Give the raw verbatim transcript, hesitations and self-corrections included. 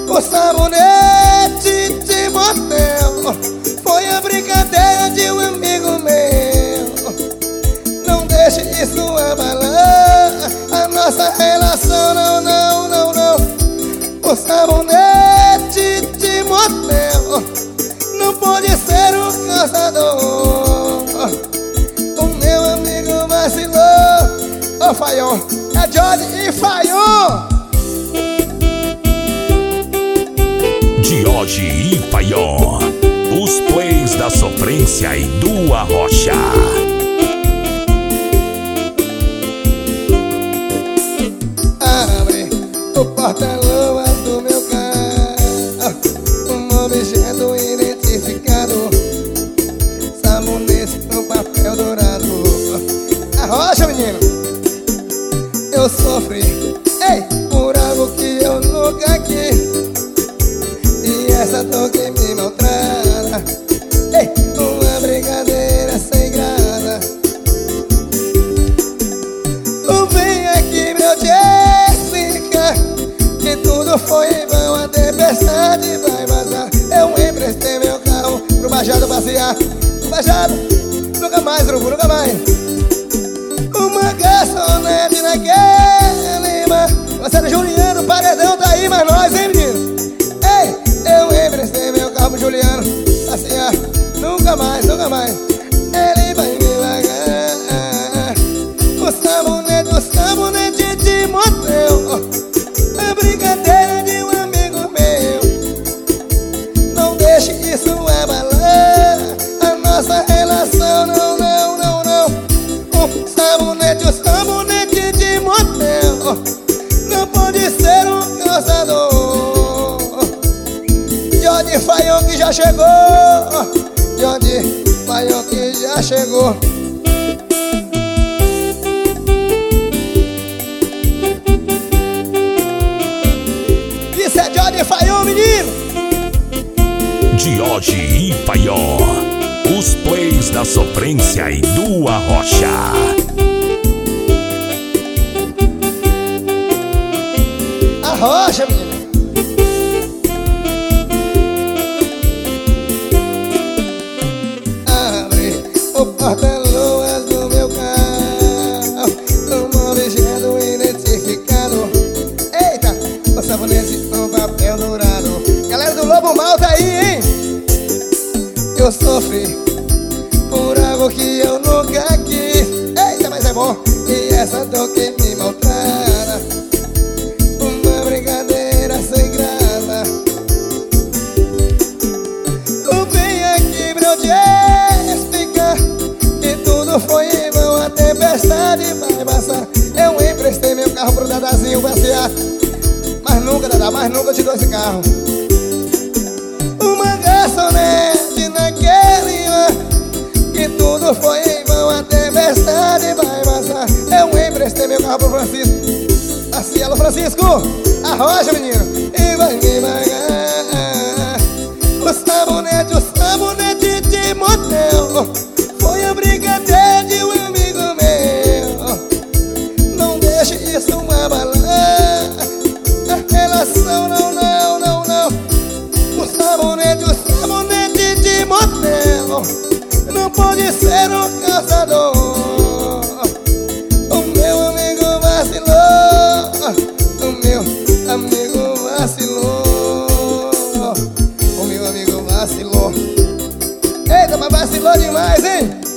O sabonete de motel foi a brincadeira de um amigo meu. Não deixe isso abalar a nossa relação, não, não, não, não. O sabonete de motel não pode ser um causador. O meu amigo vacilou. Ô Faion, é Johnny e Faion. Dioge e Faion, os plays da sofrência e do Arrocha. Abre o porta-luvas do meu carro, um objeto identificado, sabonete no papel dourado. Arrocha, menino. Eu sofri, ei, por algo que eu nunca quis, e essa dor que me maltrata, ei, uma brincadeira sem graça. Tu vem aqui, meu Jessica, que tudo foi em vão, a tempestade vai vazar. Eu emprestei meu carro pro Machado passear. Machado, nunca mais, grupo, nunca mais. Uma garçonete naquele bar. Você, Juliano, paredão tá aí, mas nós, hein, menino? Ei, eu emprestei meu carro pro Juliano passear. Nunca mais, nunca mais ele vai me largar. O sabonete, o sabonete de motel, a brincadeira de um amigo meu. Não deixe isso abalar a nossa relação, não, não, não, não. O sabonete, o sabonete de motel não pode ser um causador. Johnny Faion que já chegou, Johnny Faion que já chegou. Isso é Johnny Faion, menino. Dioge e Faion, os plays da sofrência e do Arrocha. Arrocha, menino. Abre o porta-luvas do meu carro, um objeto identificado. Eita, o sabonete no papel dourado. Galera do Lobo Mal tá aí, hein? Eu sofri por algo que eu nunca quis. Eita, mas é bom. E essa dor que me maltrata, uma brincadeira sem graça. Tu vem aqui, meu Jessica, que tudo foi em vão, a tempestade vai passar. Eu emprestei meu carro pro Dadazinho passear, mas nunca, Dada, mas nunca eu te dou esse carro. Uma garçonete naquele bar, que tudo foi em vão, a tempestade vai passar. Eu emprestei meu carro pro Francisco passear. Alô, Francisco, arrocha, menino, e vai me pagar. O sabonete, o sabonete de motel foi a brincadeira de um amigo meu. Não deixe isso abalar a relação, não, não, não, não. O sabonete, o sabonete de motel não pode ser um causador. O meu amigo vacilou, o meu amigo vacilou, o meu amigo vacilou. Eita, mas vacilou demais, hein?